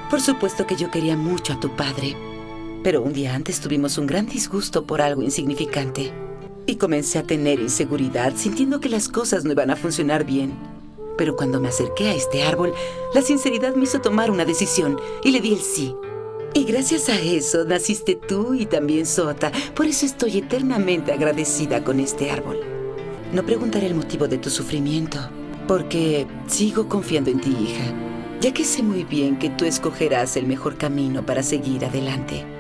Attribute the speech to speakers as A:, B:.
A: Por supuesto que yo quería mucho a tu padre, pero un día antes tuvimos un gran disgusto por algo insignificante. Y comencé a tener inseguridad, sintiendo que las cosas no iban a funcionar bien. Pero cuando me acerqué a este árbol, la sinceridad me hizo tomar una decisión y le di el sí. Y gracias a eso naciste tú y también Sota. Por eso estoy eternamente agradecida con este árbol. No preguntaré el motivo de tu sufrimiento, porque sigo confiando en ti, hija, ya que sé muy bien que tú escogerás el mejor camino para seguir adelante.